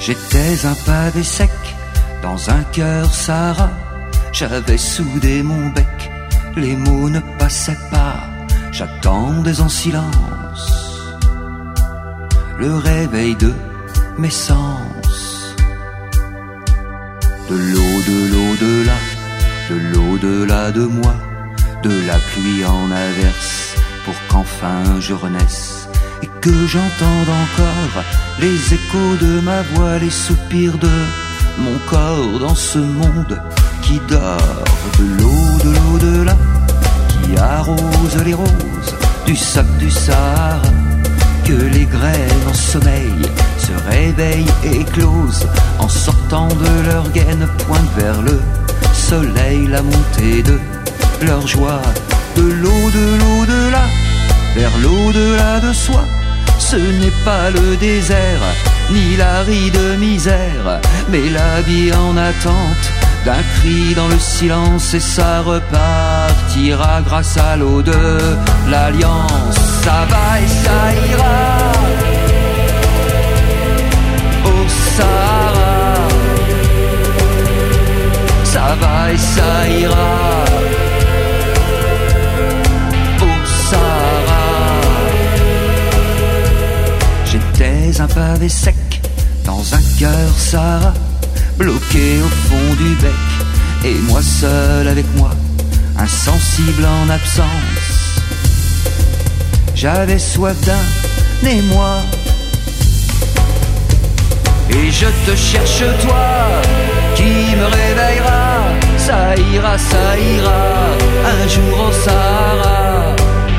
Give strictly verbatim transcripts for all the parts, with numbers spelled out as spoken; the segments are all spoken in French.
J'étais un pavé sec dans un cœur Sahara. J'avais soudé mon bec, les mots ne passaient pas. J'attendais en silence le réveil de mes sens. De l'eau, de l'au-delà, de l'au-delà de moi, de la pluie en averse, pour qu'enfin je renaisse et que j'entende encore les échos de ma voix, les soupirs de mon corps dans ce monde qui dort. De l'eau, de l'au-delà, qui arrose les roses du sable du Sahara, que les graines en sommeil se réveillent et éclosent en sortant de leur gaine, pointent vers le soleil la montée de leur joie. De l'eau, de l'au-delà, vers l'au-delà de soi, ce n'est pas le désert, ni l'aride misère, mais la vie en attente d'un cri dans le silence, et ça repartira grâce à l'eau de l'alliance. Ça va et ça ira au Sahara, ça va et ça ira au Sahara. J'étais un pavé sec dans un cœur Sahara, bloqué au fond du bec, et moi seul avec moi, insensible en absence. J'avais soif d'un émoi, et je te cherche toi, qui me réveillera. Ça ira, ça ira, un jour au Sahara.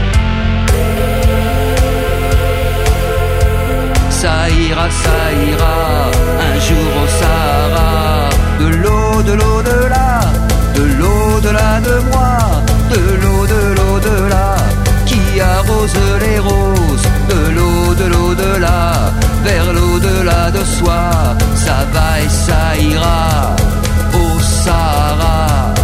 Ça ira, ça ira, un jour au Sahara. De l'eau, de l'au-delà, de l'au-delà de moi, de l'eau, de l'au-delà, qui arrose les roses. De l'eau, de l'au-delà, vers l'au-delà de soi. Ça va et ça ira au Sahara.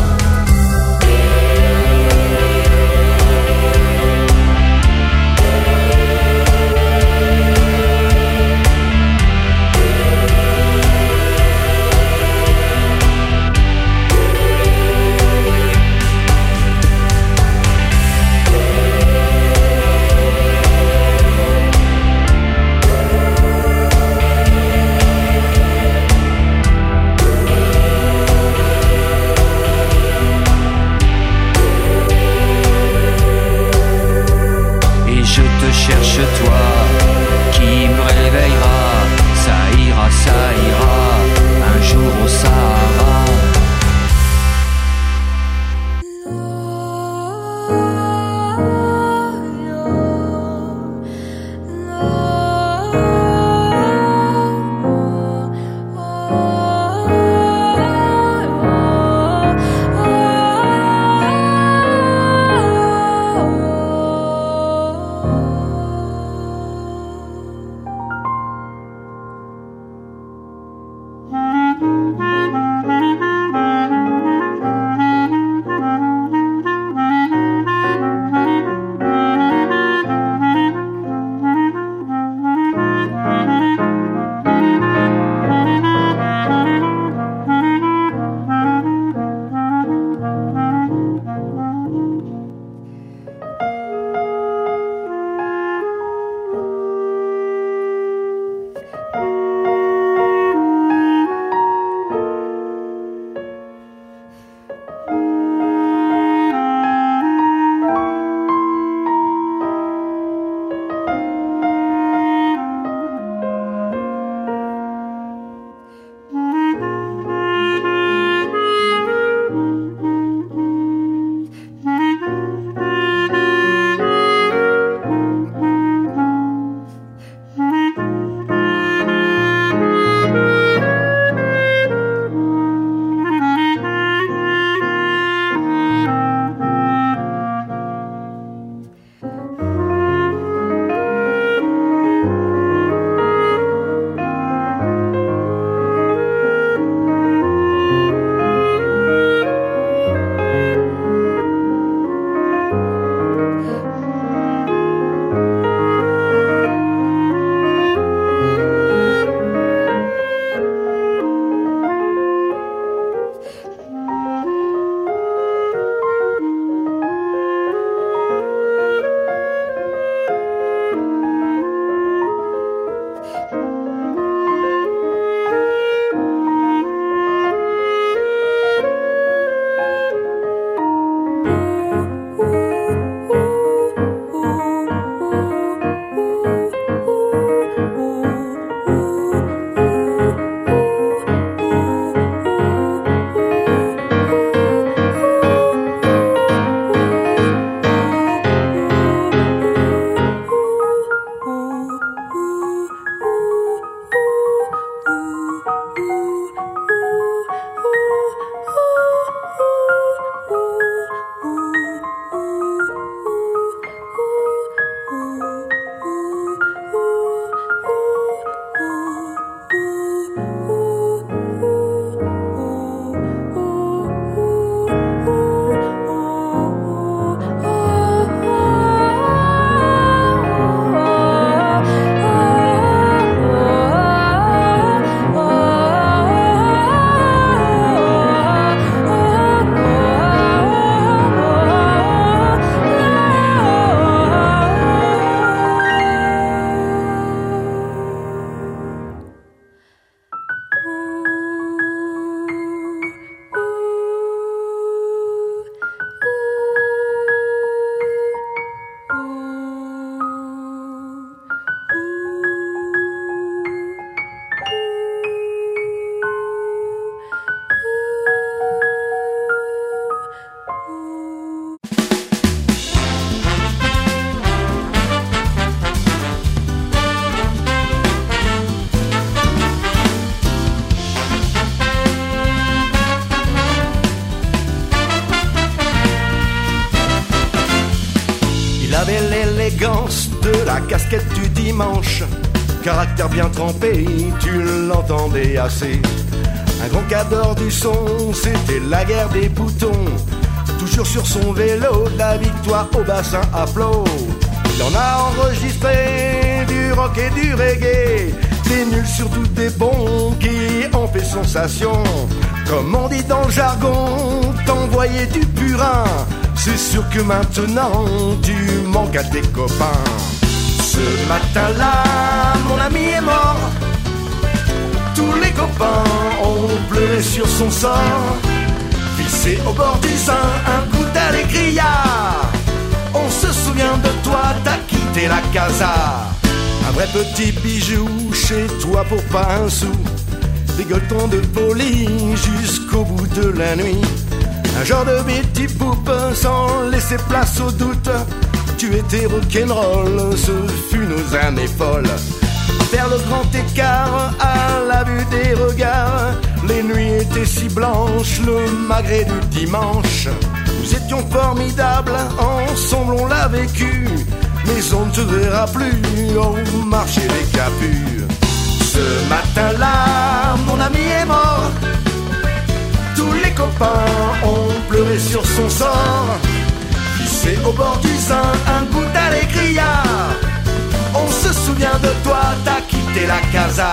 l'élégance de la casquette du dimanche. Caractère bien trempé, tu l'entendais assez. Un grand cadre du son, c'était la guerre des boutons. Toujours sur son vélo, la victoire au bassin à flot. Il en a enregistré du rock et du reggae, des nuls surtout des bons qui ont fait sensation. Comme on dit dans le jargon, t'envoyer du purin, c'est sûr que maintenant tu manques à tes copains. Ce matin-là, mon ami est mort. Tous les copains ont pleuré sur son sort. Vissé au bord du sein, un coup d'écriard. On se souvient de toi, t'as quitté la casa. Un vrai petit bijou chez toi pour pas un sou. Rigoleton de folie jusqu'au bout de la nuit. Un genre de Betty Boop sans laisser place au doute. Tu étais rock'n'roll, ce fut nos années folles. Faire le grand écart à la vue des regards. Les nuits étaient si blanches, le magret du dimanche. Nous étions formidables, ensemble on l'a vécu. Mais on ne te verra plus au marché des capus. Ce matin-là, mon ami est mort. Tous les copains ont pleuré sur son sort. Vissé au bord du sein, un coup à l'écriard. On se souvient de toi, t'as quitté la casa.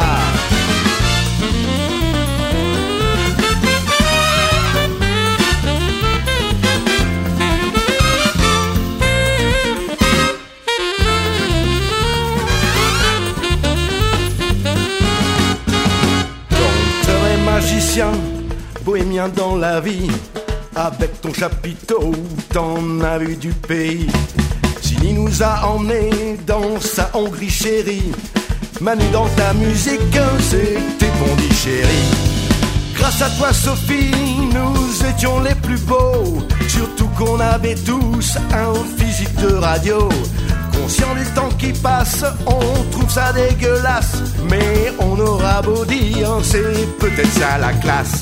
Conteur et magicien, bohémien dans la vie. Avec ton chapiteau, t'en as vu du pays. Sini nous a emmenés dans sa Hongrie chérie. Manu dans ta musique, c'était bon dit chéri. Grâce à toi Sophie, nous étions les plus beaux. Surtout qu'on avait tous un physique de radio. Conscient du temps qui passe, on trouve ça dégueulasse. Mais on aura beau dire, c'est peut-être ça la classe.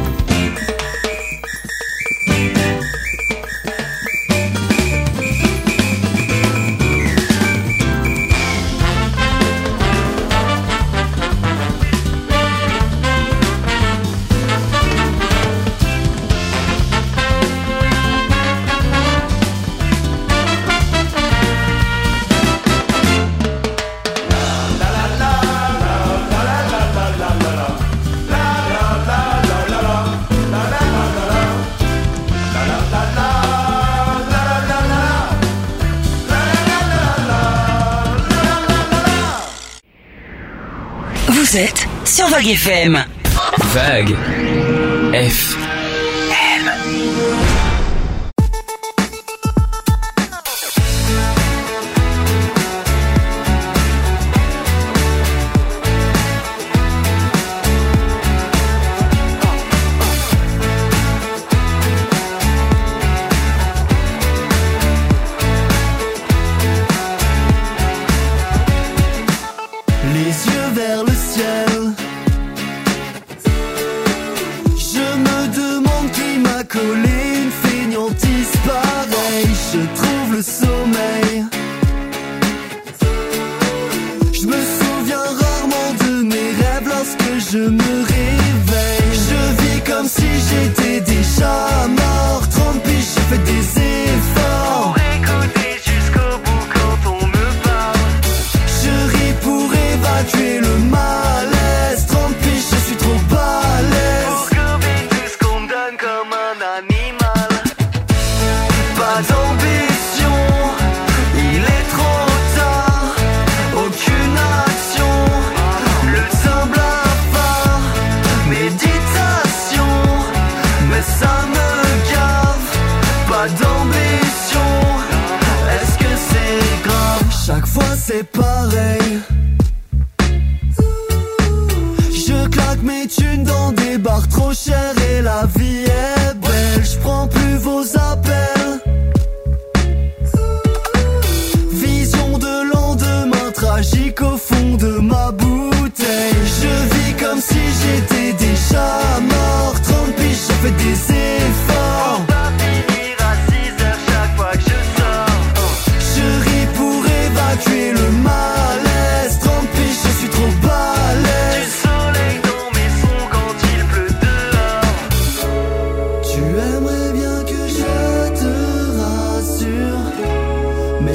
Vous êtes sur Vague F M. Vague F M. Pour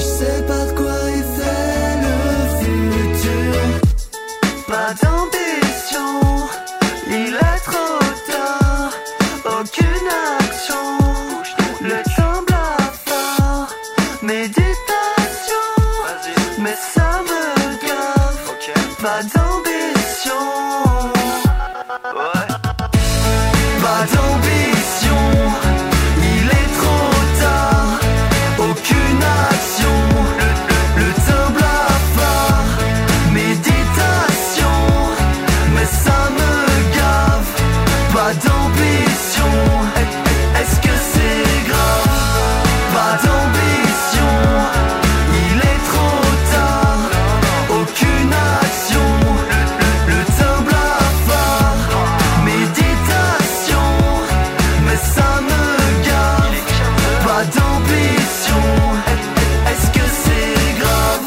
je sais pas de quoi est fait le futur. Pas d'ambition, il est trop tard. Aucune action, le temps blafard. Méditation, mais ça me gaffe. Pas d'ambition, ouais. Pas d'ambition, il est trop tard. Aucune action, le, le, le temps blafard. Méditation, mais ça me gave. Pas d'ambition, est-ce que c'est grave? Pas d'ambition, il est trop tard. Aucune action, le, le, le temps blafard. Méditation, mais ça me gave. Pas d'ambition, est-ce que c'est grave?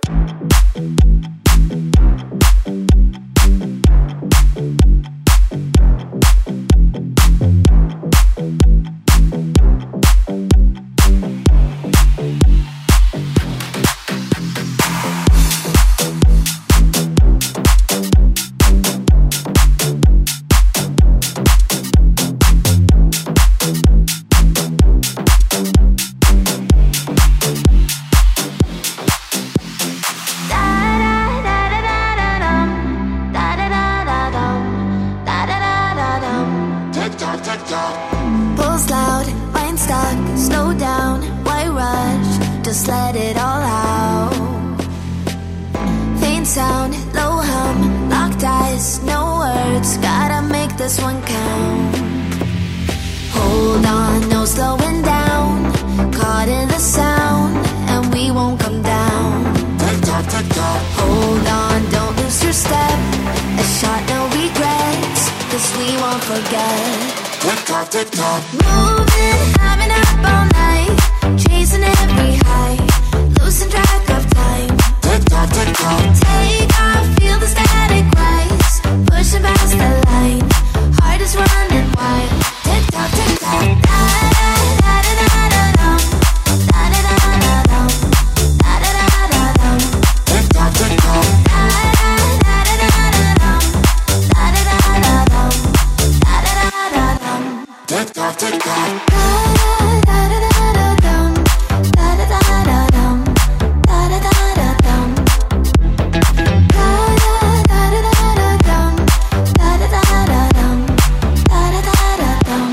Pulse loud, mind stuck, slow down, why rush? Just let it all out. Faint sound, low hum, locked eyes, no words, gotta make this one count. Hold on, no slowing down, caught in the sound, and we won't come down. Tick tock, tick tock. Hold on, don't lose your step, a shot, no regrets, cause we won't forget. Tick tock, tick tock. Moving, having up all night, chasing every high, losing track of time. Tick tock, tick tock. Take off, feel the static rise, pushing past the line, heart is running wild. Tick tock, tick tock. Da da da da da dum, da da da da dum, da da da da dum. Tick tock, tick tock. Da da da da da dum, da da da da dum, da da da da dum. Tick tock, tick tock. Da da da da da dum, da da da da dum, da da da da dum. Da da da da da dum, da da da da dum, da da da da dum.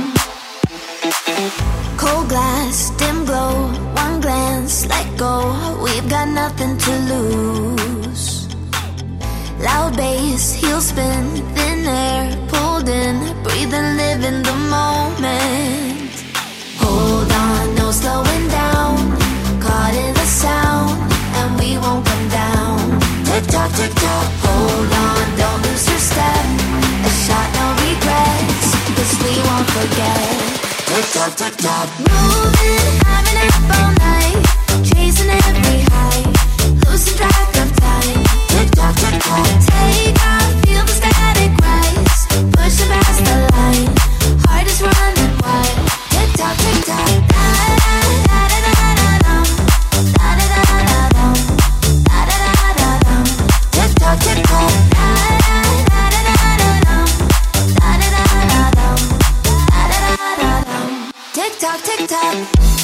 Cold glass, dim glow, one glance, let go. We've got nothing to lose. Loud bass, heel spin, thin air, pulled in, breathe and live in the moment. Hold on, no slowing down, caught in the sound, and we won't come down. Tick tock, tick tock. Hold on, don't lose your step, a shot, no regrets, cause we won't forget. Tick tock, tick tock. Moving, having up all night, chasing every high, losing track of time. Tick tock, tick tock. Take off, feel the static rise, pushing past the line, heart is running wild. Tick tock, tick tock. Da da da da da dum, da da da da dum, da da da da dum. Tick tock, tick tock. Da da da da da dum, da da da da dum, da da da da dum. Tick tock, tick tock.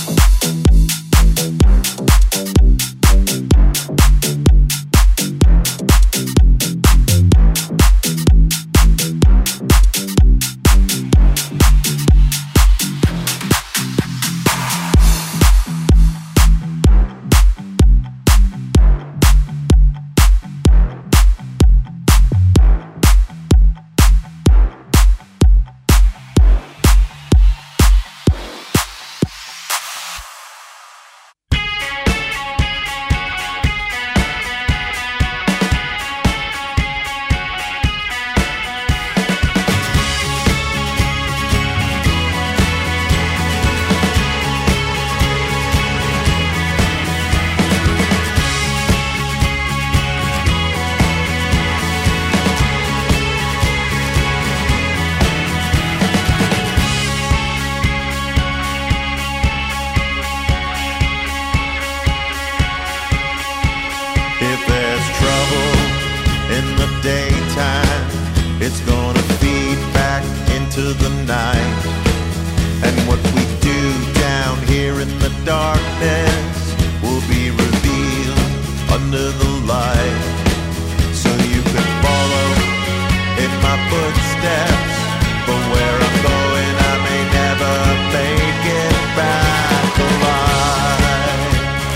It's gonna feed back into the night. And what we do down here in the darkness will be revealed under the light. So you can follow in my footsteps, but where I'm going I may never make it back alive.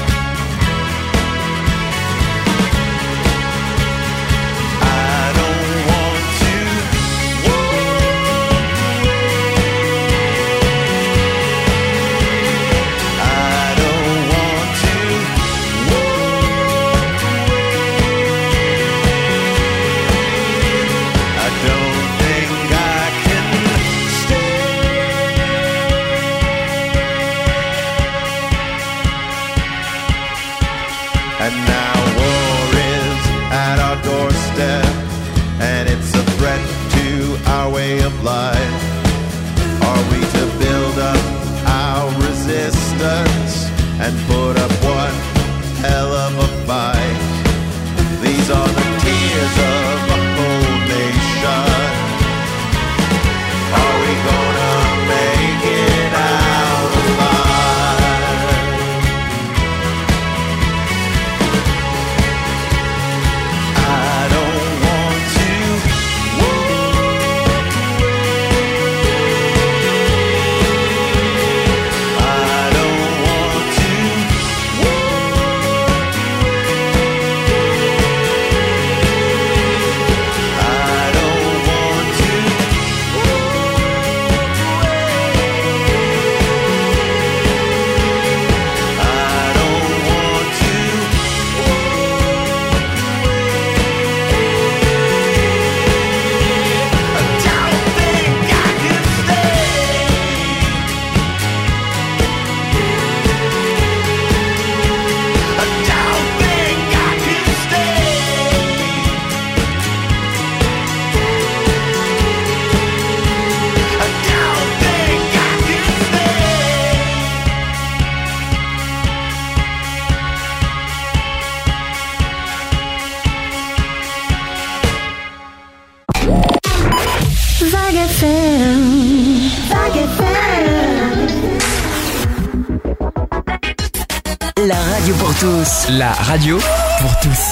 I don't want to walk away. I don't want to walk away. I don't think I can stay. And now war is at our doorstep, and it's a threat to our way of life. Are we to build up our resistance and put up one hell of a fight? These are the tears of a whole nation. Are we gonna make it out alive? I don't want to walk away. I don't want to walk away. I don't want to walk away. I don't want to I don't think I can stay. I don't think I can stay. I don't think I can Vague F M. Vague F M. La radio pour tous. La radio pour tous.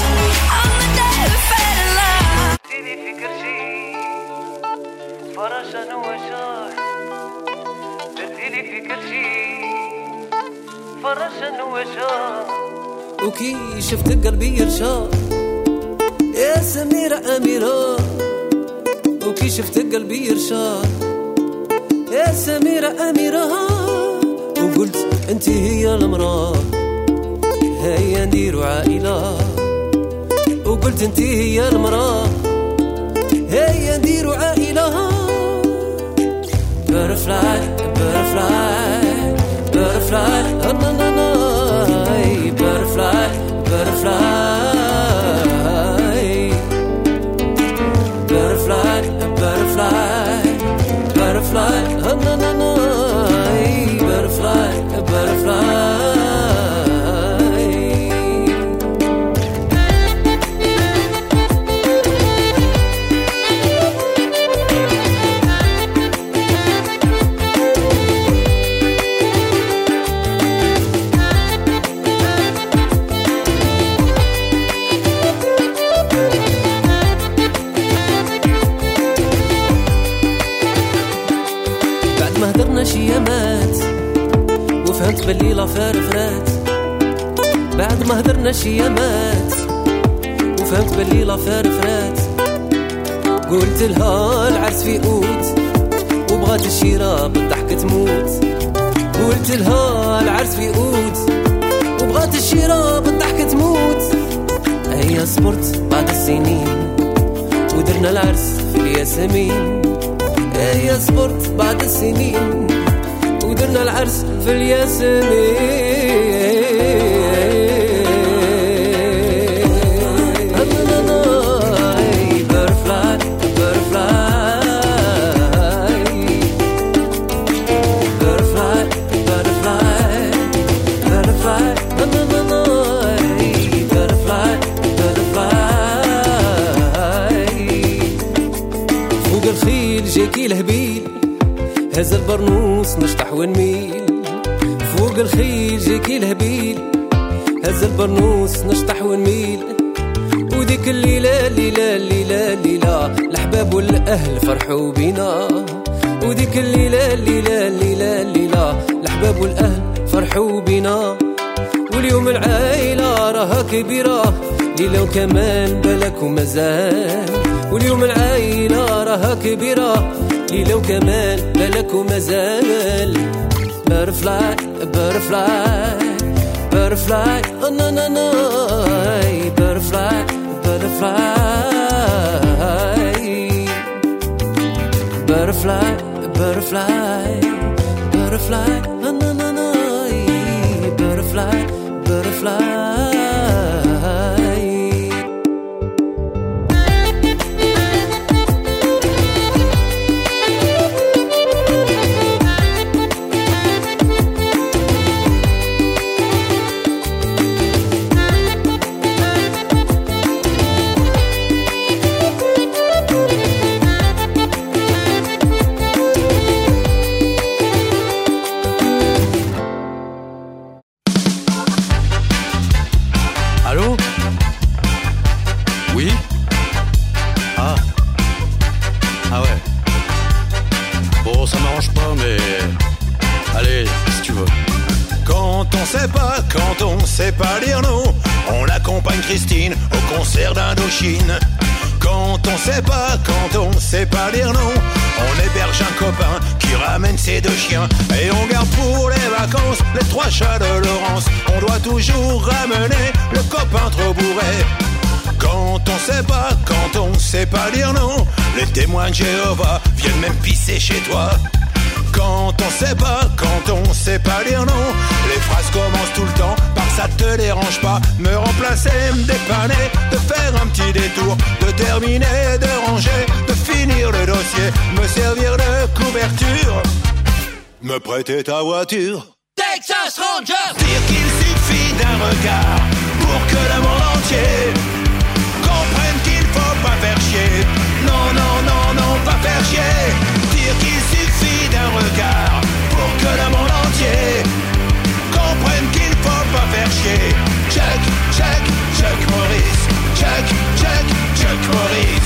وكي شفت قلبي يرشا يا سميرة أميرة. وكي شفت قلبي يرشا يا سميرة أميرة. وقلت انتي هي المرأة، هيا نديروا عائلة. وقلت انتي هي المرأة، هيا نديروا عائلة. Butterfly, butterfly, butterfly, oh no no no. Butterfly, butterfly, butterfly, butterfly, butterfly, oh no no no. Butterfly, butterfly. شيامات وفهمت باللي لافير فرات. بعد ما هدرنا شيامات وفهمت باللي لافير فرات. قلت لها العرس في اوت وبغات الشيرة بالضحك تموت. قلت لها العرس في اوت وبغات الشيرة بالضحك تموت. هيا صبرت بعد السنين ودرنا العرس في الياسمين. هيا صبرت بعد السنين ودرنا العرس في الياسمين. جاكي الهبيل هز البرنوس نشطح ونميل فوق الخيل جاكي الهبيل هز البرنوس نشطح ونميل وديك الليلة الليلة الليلة الليلة الأحباب والأهل فرحوا بينا وديك الليلة الليلة الليلة الليلة الأحباب والأهل فرحوا بينا واليوم العائلة راها كبيرة ليلة وكمان بالك ومازال واليوم العائلة راها كبيرة ليلة وكمان بالك ومازال Butterfly, butterfly, butterfly, oh no no no Butterfly, butterfly Butterfly, butterfly, butterfly, oh no no no Butterfly, butterfly Christine au concert d'Indochine. Quand on sait pas, quand on sait pas lire non, on héberge un copain qui ramène ses deux chiens. Et on garde pour les vacances les trois chats de Laurence. On doit toujours ramener le copain trop bourré. Quand on sait pas, quand on sait pas lire non, les témoins de Jéhovah viennent même pisser chez toi. Quand on sait pas, quand on sait pas lire non, les phrases commencent tout le temps par ça te dérange pas. Me remplacer, me dépanner, de faire un petit détour, de terminer, de ranger, de finir le dossier, me servir de couverture, me prêter ta voiture. Texas Ranger. Dire qu'il suffit d'un regard pour que le monde entier comprenne qu'il faut pas faire chier. Non, non, non, non, pas faire chier. Dire qu'il suffit d'un regard pour que le monde entier comprenne qu'il faut pas faire chier. Chuck, Chuck, Chuck Norris. Chuck, Chuck, Chuck Norris.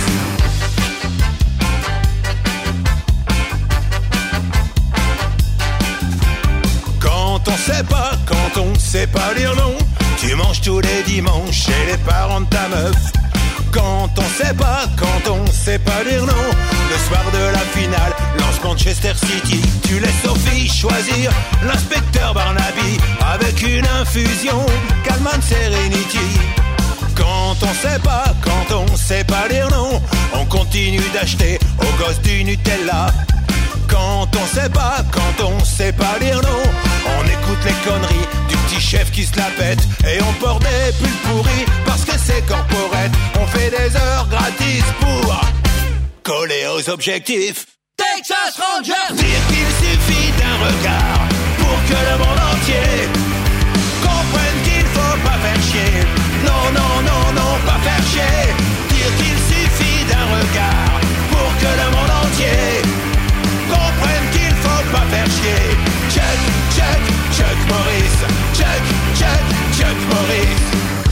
Quand on sait pas, quand on sait pas lire non, tu manges tous les dimanches chez les parents de ta meuf. Quand on sait pas, quand on sait pas lire non, le soir de la finale, lance Manchester City, tu laisses Sophie choisir l'inspecteur Barnaby avec une infusion Calman Serenity. Quand on sait pas, quand on sait pas lire non, on continue d'acheter aux gosses du Nutella. Quand on sait pas, quand on sait pas lire non, on écoute les conneries du petit chef qui se la pète. Et on porte des pulls pourris parce que c'est corporate. On fait des heures gratis pour coller aux objectifs. Texas Ranger. Dire qu'il suffit d'un regard pour que le monde entier comprenne qu'il faut pas faire chier. Non, non, non, non, pas faire chier. Dire qu'il suffit d'un regard pour que le monde entier comprenne qu'il faut pas faire chier. Chuck, Chuck, Chuck Norris. Chuck, Chuck, Chuck Norris.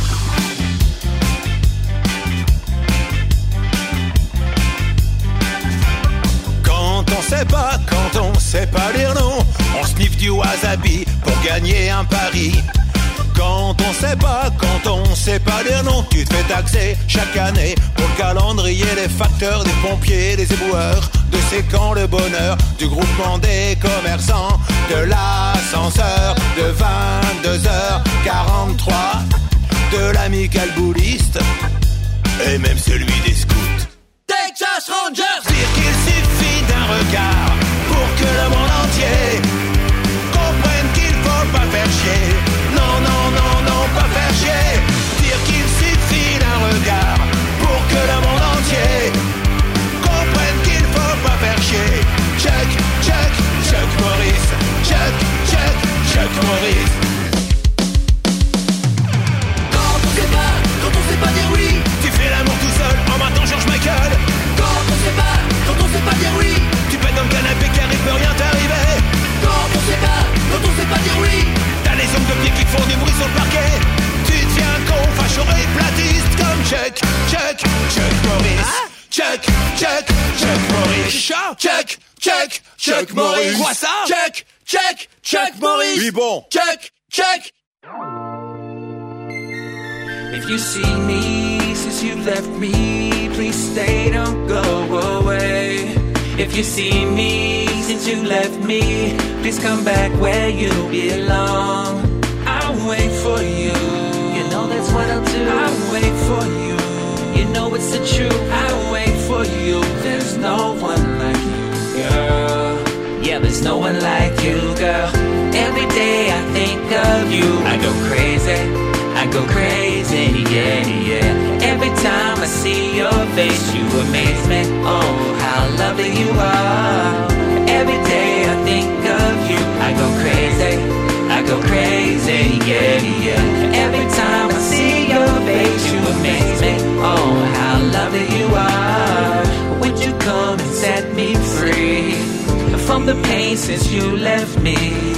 Quand on sait pas, quand on sait pas lire non, on sniffe du wasabi pour gagner un pari. Quand on sait pas, quand on sait pas lire non, tu te fais taxer chaque année pour le calendrier, les facteurs, des pompiers, des éboueurs, de ces camps le bonheur, du groupement des commerçants, de l'ascenseur, de vingt-deux heures quarante-trois, de l'amical bouliste, et même celui des scouts. Texas Rangers. Dire qu'il suffit d'un regard pour que le monde entier comprenne qu'il faut pas faire chier. Non, non, non, non, pas faire chier. Dire qu'il suffit d'un regard pour que le monde entier comprenne qu'il faut pas faire chier. Chuck, Chuck, Chuck Norris. Chuck, Chuck, Chuck Norris. Quand on sait pas, quand on sait pas dire oui, tu fais l'amour tout seul en maintenant George Michael. Quand on sait pas, quand on sait pas dire oui, Chuck, Chuck, Chuck Norris. Chat. Chuck, Chuck, Chuck Norris. Quoi ça? Chuck, Chuck, Chuck Norris. Oui, bon. Chuck, Chuck. If you see me since you left me, please stay, don't go away. If you see me since you left me, please come back where you belong. I'll wait for you. You know that's what I'll do. I'll wait for you. You know it's the truth. I'll wait for you. There's no one like you, girl. Yeah, there's no one like you, girl. Every day I think of you, I go crazy, I go crazy, yeah, yeah. Every time I see your face, you amaze me. Oh, how lovely you are. Every day I think of you, I go crazy, I go crazy, yeah, yeah. Every time I see your face, you amaze me. Oh, how lovely you are. Would you come and set me free from the pain since you left me?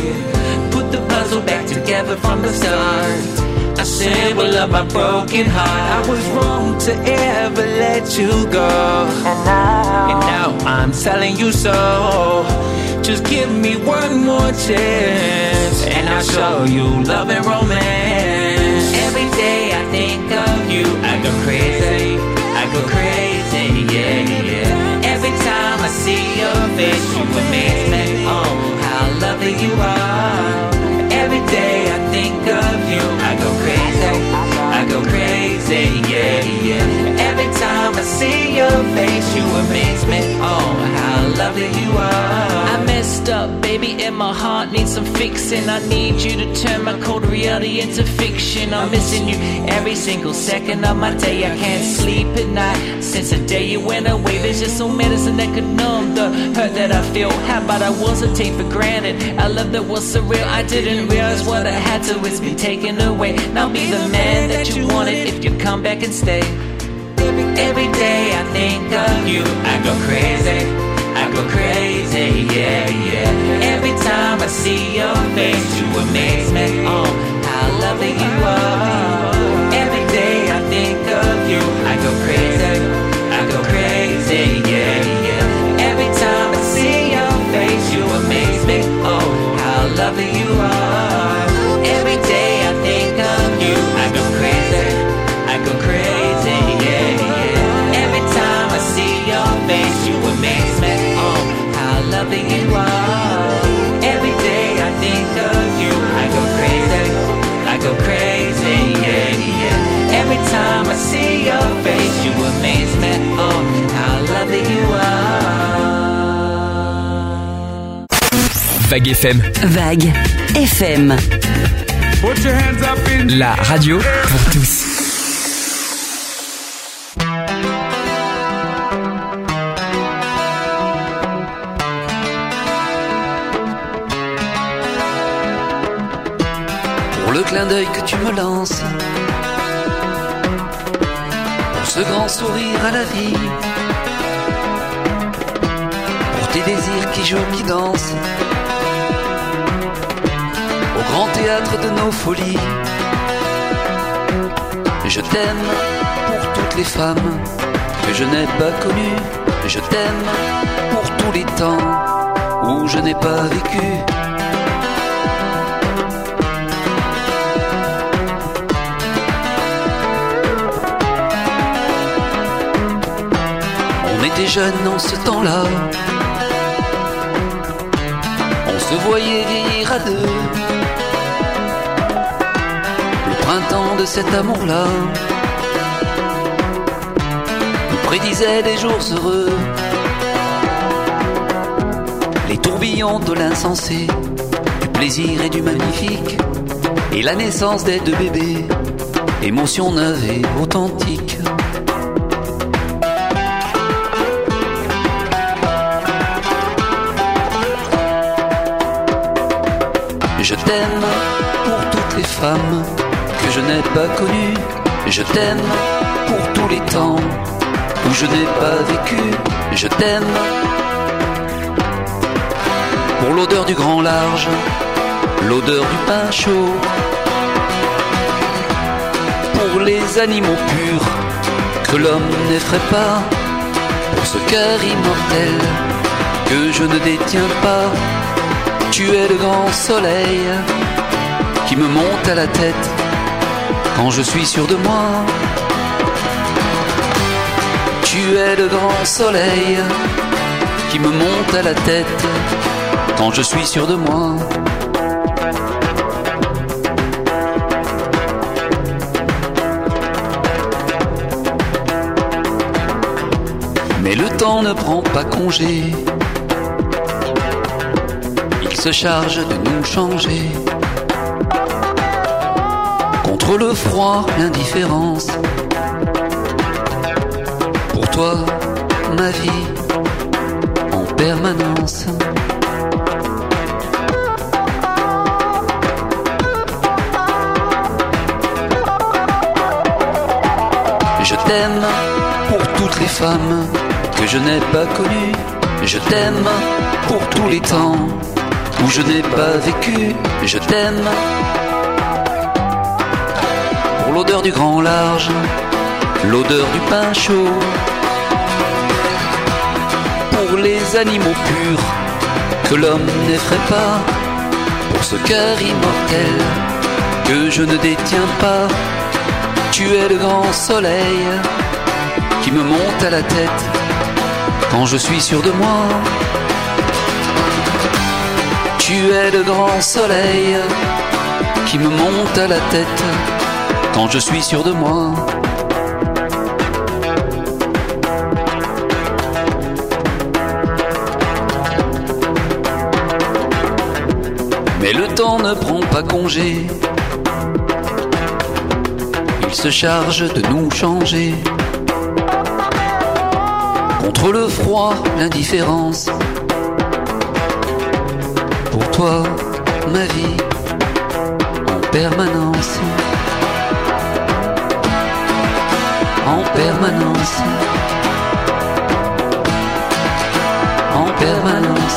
Put the puzzle back together from the start. I symbol of my broken heart. I was wrong to ever let you go, and now, and now I'm telling you so. Just give me one more chance, and I'll show you love and romance. Every day I think of you, I go crazy, I go crazy, yeah, yeah. Every time I see your face, you amaze me. Oh, how lovely you are. Every day I think of you, I go crazy, I go crazy, yeah, yeah. Every time I see your face, you amaze me. Oh, how lovely you are. I messed up, baby, and my heart needs some fixing. I need you to turn my cold reality into fiction. I'm missing you every single second of my day. I can't sleep at night since the day you went away. There's just no medicine that could numb the hurt that I feel. How about I wasn't taken for granted? I love that was surreal. I didn't realize what I had to. It's been taken away. Now be the man that you wanted if you come back and stay. Every day I think of you, I go crazy, I go crazy, yeah, yeah. Every time I see your face, you amaze me. Oh, how lovely you are. Every day I think of you, I go crazy, I go crazy, yeah, yeah. Every time I see your face, you amaze me. Oh, how lovely you are. Every day I think of you, I go crazy, I go crazy, yeah, yeah. Every time I see your face, you amaze me. Oh, how lovely you are. Every day I think of you, I go crazy, I go crazy, yeah, yeah. Every time I see your face, you amaze me. Oh, how lovely you are. Vague F M. Vague F M. La radio pour tous. Pour le clin d'œil que tu me lances, pour ce grand sourire à la vie, pour tes désirs qui jouent, qui dansent, au grand théâtre de nos folies. Je t'aime pour toutes les femmes que je n'ai pas connues. Je t'aime pour tous les temps où je n'ai pas vécu. On était jeunes en ce temps-là, on se voyait vieillir à deux. Le printemps de cet amour-là nous prédisait des jours heureux. Les tourbillons de l'insensé, du plaisir et du magnifique, et la naissance des deux bébés, émotion neuve et authentique. Je t'aime pour toutes les femmes que je n'ai pas connues. Je t'aime pour tous les temps où je n'ai pas vécu. Je t'aime pour l'odeur du grand large, l'odeur du pain chaud, pour les animaux purs que l'homme n'effraie pas, pour ce cœur immortel que je ne détiens pas. Tu es le grand soleil qui me monte à la tête quand je suis sûr de moi. Tu es le grand soleil qui me monte à la tête quand je suis sûr de moi. Mais le temps ne prend pas congé, il se charge de nous changer. Contre le froid, l'indifférence, pour toi, ma vie, en permanence. Je t'aime pour toutes les femmes que je n'ai pas connues. Je t'aime pour tous les temps où je n'ai pas vécu. Je t'aime pour l'odeur du grand large, l'odeur du pain chaud, pour les animaux purs que l'homme n'effraie pas, pour ce cœur immortel que je ne détiens pas. Tu es le grand soleil qui me monte à la tête quand je suis sûr de moi. Tu es le grand soleil qui me monte à la tête quand je suis sûr de moi. Mais le temps ne prend pas congé, il se charge de nous changer. Contre le froid, l'indifférence, pour toi, ma vie, en permanence. En permanence. En permanence.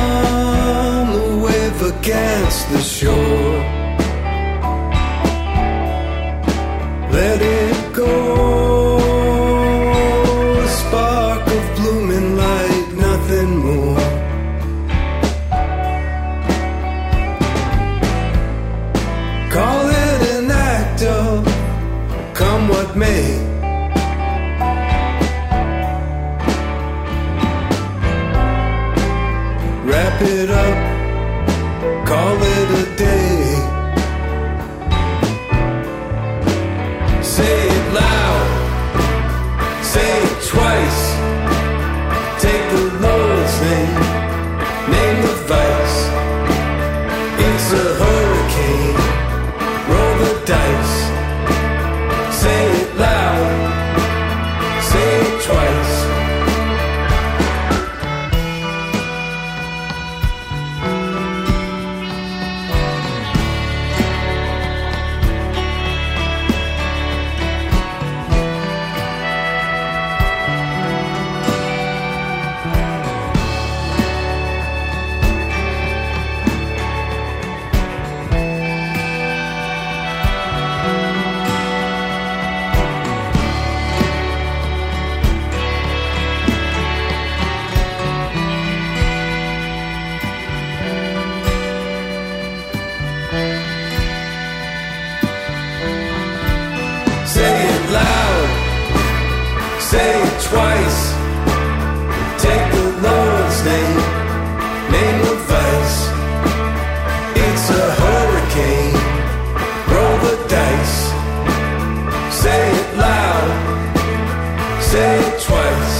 against the shore. it up, call it a day. Say it loud, say it twice. Take the Lord's name, name the vice. It's a hurricane, roll the dice. Say it loud, say it twice. Say it twice. Take the Lord's name, name of vice. It's a hurricane, roll the dice. Say it loud, say it twice.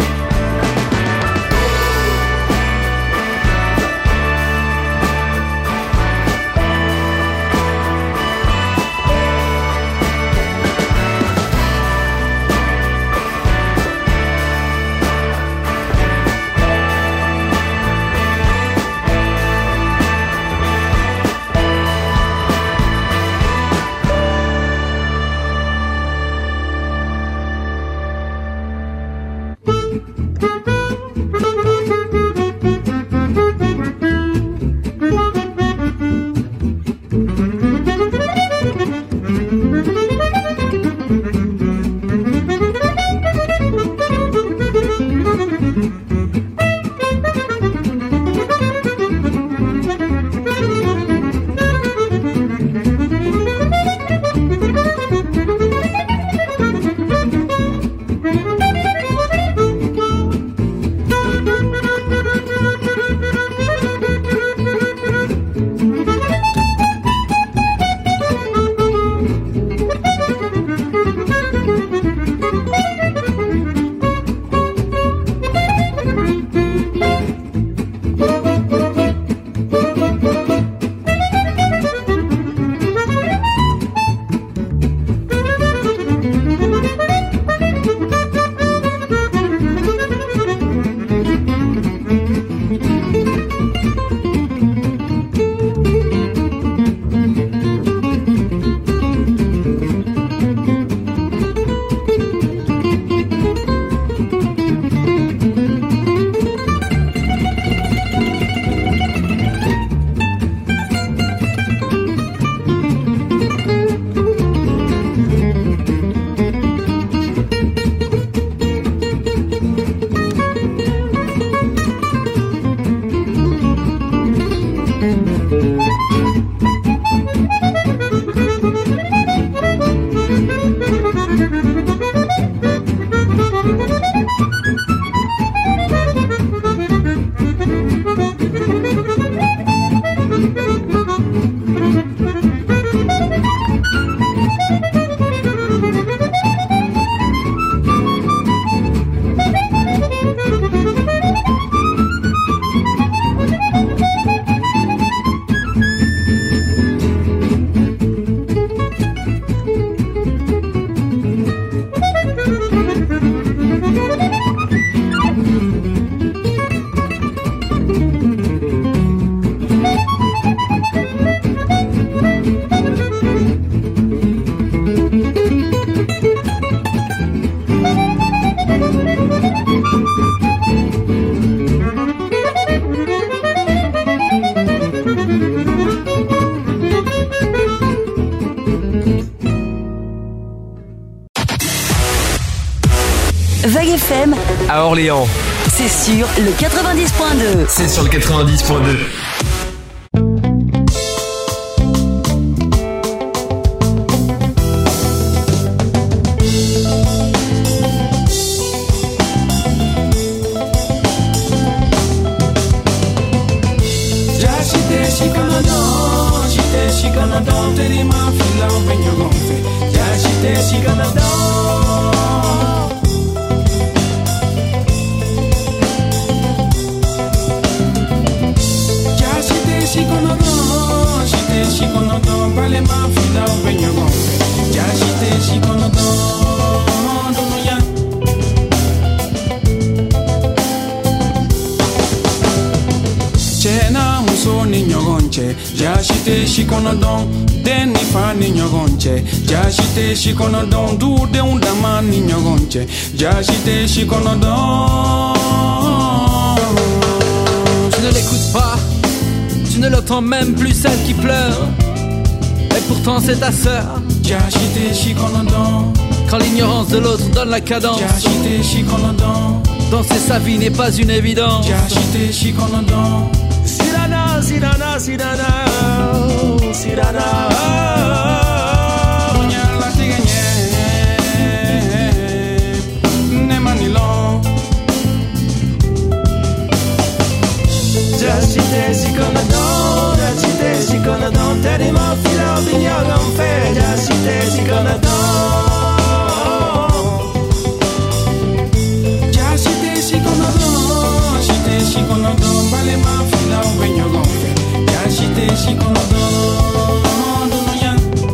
Vague F M à Orléans. C'est sur le quatre-vingt-dix point deux. C'est sur le quatre-vingt-dix point deux. shikonodon, terima fila upenyo gonfe. Jashite shikonodon. Jashite shikonodon, shite shikonodon, palema fila upenyo gonfe. Jashite shikonodon, dunuya. Chena muso ni nyogonche, jashite shikonodon, deni fa ni nyogonche, jashite shikonodon, du de undama ni nyogonche, jashite shikonodon. Tu ne l'écoutes pas, tu ne l'entends même plus celle qui pleure, et pourtant c'est ta sœur. Jashite shikonodon. Quand l'ignorance de l'autre donne la cadence, jashite shikonodon. Danser sa vie n'est pas une évidence. Jashite shikonodon. Sirana, Sirana, Sirana, Sirana. Nyala tiganye, nemanilo. Jashite shikonodon, jashite shikonodon, terima fila binyagan fe. Jashite shikonodon. Jashite shikonodon, shite shikonodon, balema fila ubenyo gonfe. Jashite shikonodon, dunuya.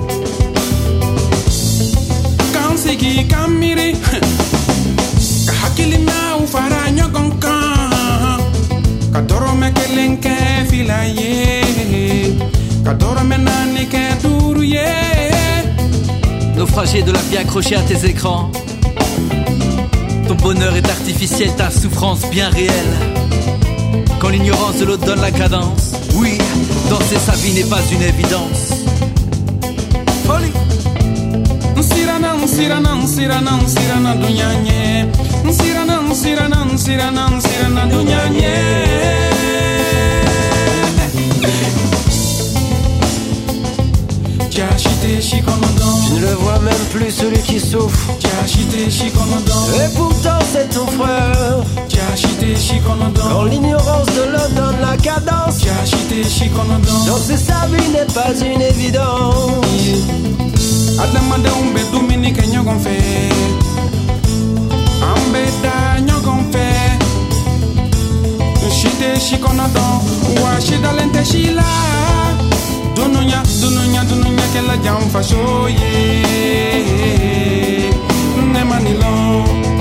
Kansiki kamiri, kahakili na ufara nyogonka. Kadoro mekelenke fila ye, kadoro menane ke duru ye. Naufragé de la vie accroché à tes écrans, ton bonheur est artificiel, ta souffrance bien réelle. Quand l'ignorance de l'autre donne la cadence, oui, danser sa vie n'est pas une évidence. Folie. Sirana, sirana, sirana, sirana dunyanye. Sirana, sirana, sirana, sirana dunyanye. Jashite shikonodon. Tu ne le vois même plus celui qui souffre. Jashite shikonodon. Et pourtant c'est ton frère. Jashite shikonodon. Quand l'ignorance de l'autre donne la cadence, Jashite shikonodon. danser sa vie n'est pas une évidence. Adamade umbe dumini ke nyogon fe. Ambe da nyogon fe. Shite shikonodon. Wa shida lente shila. Dununya, dununya, dununya ke la jam fasho ye. Nemanilo.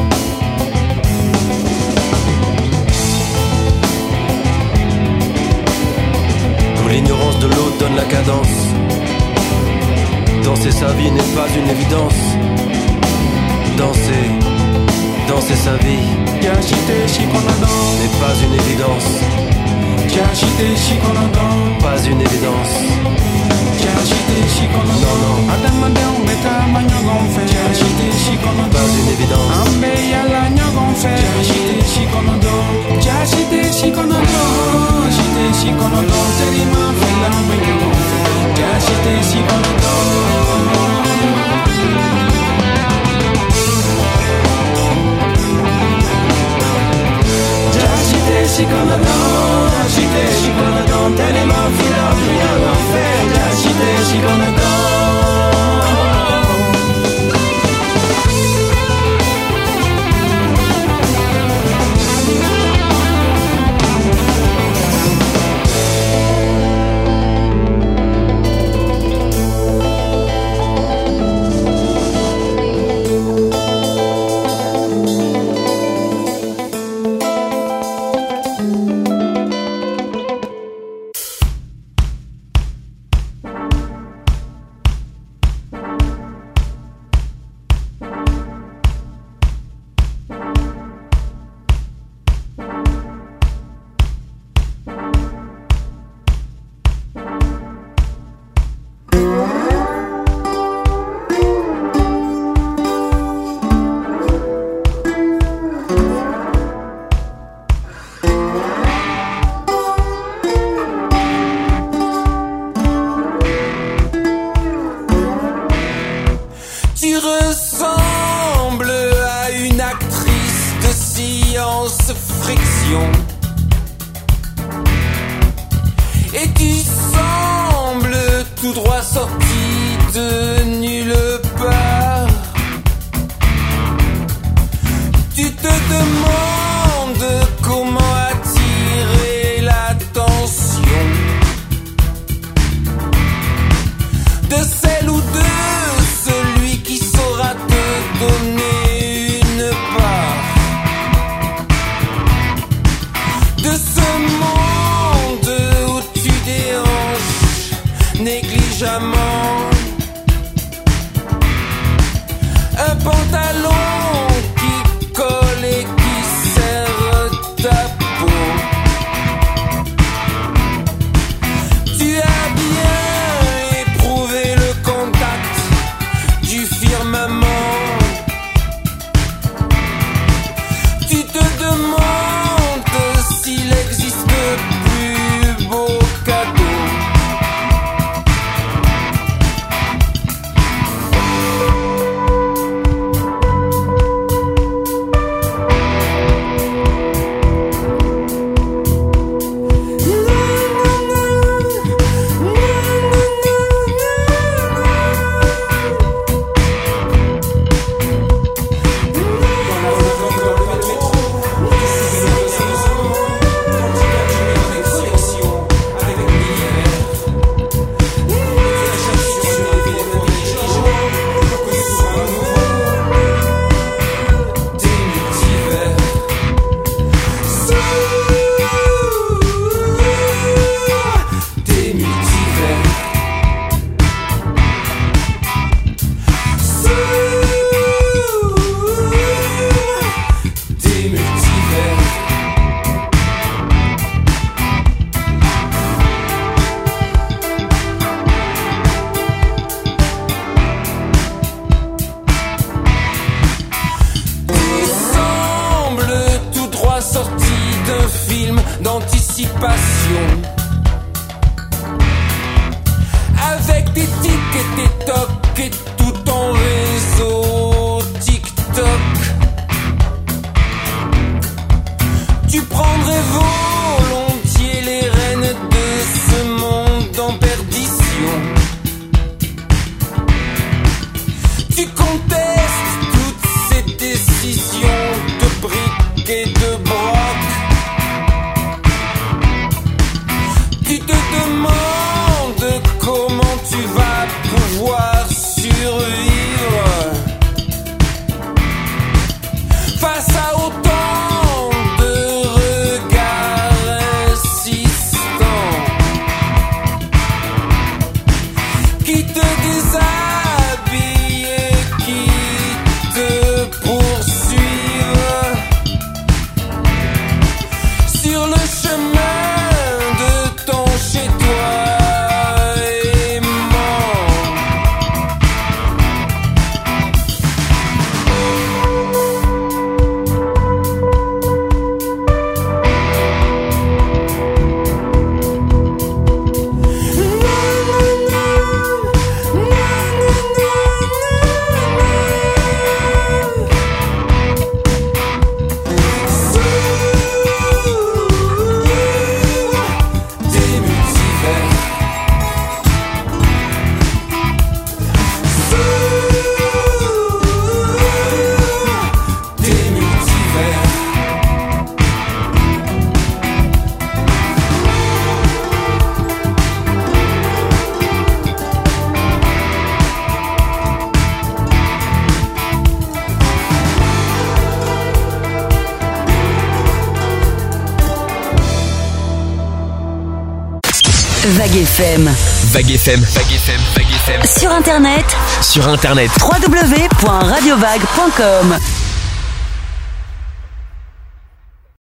Quand l'ignorance de l'autre donne la cadence, danser sa vie n'est pas une évidence. Danser, danser sa vie Jashite shikonodon. n'est pas une évidence. Jashite shikonodon. Pas une évidence. Jashite shikonodon. Non, non. Adamade umbe kama nyogon fe. Jashite shikonodon. Pas une évidence. Ambe yala nyogon fe. Jashite shikonodon. Jashite shikonodon. Shite shikonodon. Terima fila mbe nyogon fe. Jashite shikonodon. Jashite shikonodon. Jashite shikonodon. Terima fila mbe nyogon fe. Jashite shikonodon. friction. Et tu sembles tout droit sorti de nulle part. Tu te demandes comment attirer l'attention de celle ou de celui qui saura te donner une part de ce monde où tu déhanches négligemment un pantalon qui colle et qui serre ta peau. Tu as bien éprouvé le contact du firmament. Tu te demandes s'il existe plus beau cadeau. Avec des tics et des tocs et tout ton réseau TikTok, tu prendrais volontiers les rênes de ce monde en perdition. Tu contestes toutes ces décisions de briques et de broc. Tu te demandes comment tu vas pouvoir survivre face à autant de regards insistants qui te déshabillent et qui te poursuivent sur le chemin de ton chez-toi aimant. Vague F M. Vague F M. Vague F M. Vague F M. Sur internet. Sur internet. w w w point radio vague point com.